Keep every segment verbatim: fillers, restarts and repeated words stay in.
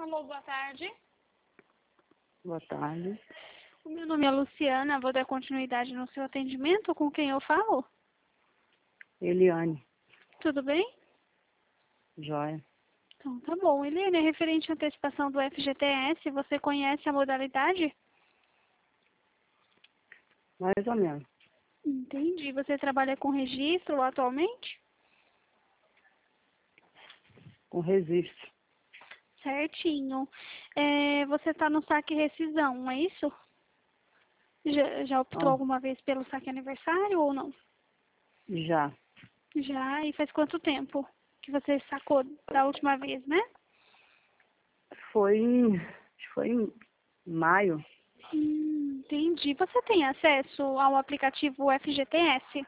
Alô, boa tarde. Boa tarde. O meu nome é Luciana, vou dar continuidade no seu atendimento. Com quem eu falo? Eliane. Tudo bem? Joia. Então tá bom. Eliane, é referente à antecipação do F G T S, você conhece a modalidade? Mais ou menos. Entendi. Você trabalha com registro atualmente? Com registro. Certinho. É, você está no saque rescisão, é isso? Já, já optou Ó, alguma vez pelo saque aniversário ou não? já. Já. E faz quanto tempo que você sacou da última vez, né? Foi em, acho que foi em maio. Hum, entendi. Você tem acesso ao aplicativo F G T S?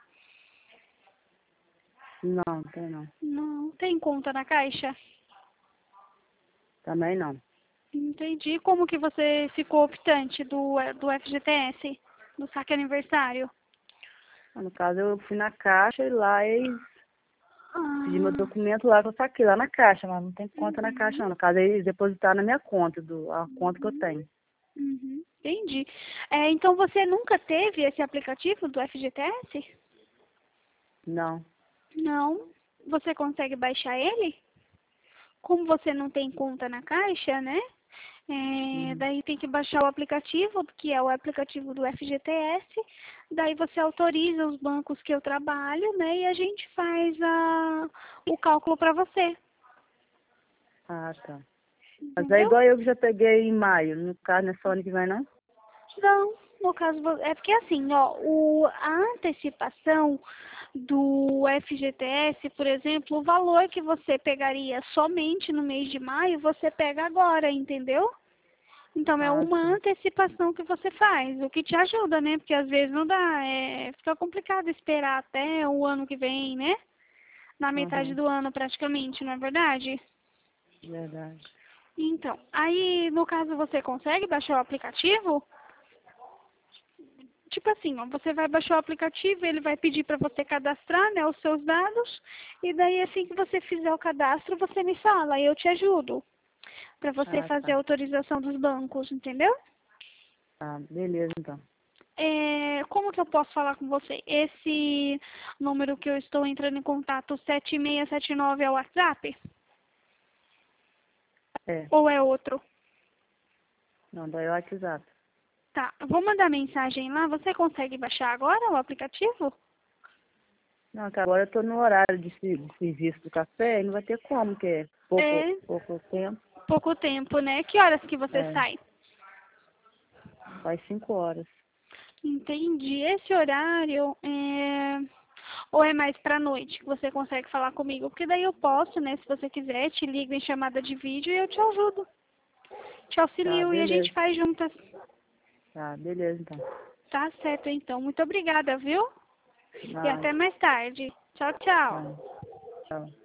Não, tem não. Não. Tem conta na Caixa? Também não. Entendi. Como que você ficou optante do, do F G T S, do saque aniversário? No caso, eu fui na caixa e lá eles pedi meu Ah, documento lá que eu saquei, lá na caixa, mas não tem conta na caixa uhum, não. No caso, eles depositaram na minha conta, do, a conta que eu uhum, tenho. uhum. Entendi. É, então você nunca teve esse aplicativo do F G T S? Não. Não. Você consegue baixar ele? Como você não tem conta na Caixa, né? É, Uhum. daí tem que baixar o aplicativo, que é o aplicativo do F G T S. Daí você autoriza os bancos que eu trabalho, né? E a gente faz a, o cálculo para você, Ah, tá. Mas é entendeu? igual eu que já peguei em maio. No caso, não é só ano que vem, não? Não, no caso, vo- é porque assim, ó, o, a antecipação do F G T S, por exemplo, o valor que você pegaria somente no mês de maio, você pega agora, entendeu? Então é Ah, uma sim. antecipação que você faz, o que te ajuda, né? Porque às vezes não dá, é, fica complicado esperar até o ano que vem, né? Na metade Aham. do ano praticamente, não é verdade? Verdade. Então, aí no caso você consegue baixar o aplicativo? Tipo assim, ó, você vai baixar o aplicativo, ele vai pedir para você cadastrar, né, os seus dados, e daí assim que você fizer o cadastro, você me fala, e eu te ajudo para você Ah, fazer a tá. autorização dos bancos, entendeu? Ah, beleza, então. É, como que eu posso falar com você? Esse número que eu estou entrando em contato, sete seis sete nove, é o WhatsApp? É. Ou é outro? Não, daí é o WhatsApp. Tá, eu vou mandar mensagem lá. Você consegue baixar agora o aplicativo? Não, que agora eu tô no horário de, se- de serviço do café e não vai ter como, que é pouco, É, pouco tempo. pouco tempo, né? Que horas que você É, sai? faz cinco horas. Entendi. Esse horário é... Ou é mais pra noite que você consegue falar comigo? Porque daí eu posso, né? Se você quiser, te ligo em chamada de vídeo e eu te ajudo. Te Tá, auxilio e a gente beleza. faz juntas. Tá, beleza, então. Tá certo, então. Muito obrigada, viu? E Nada. até mais tarde. Tchau, tchau. Tá, tchau.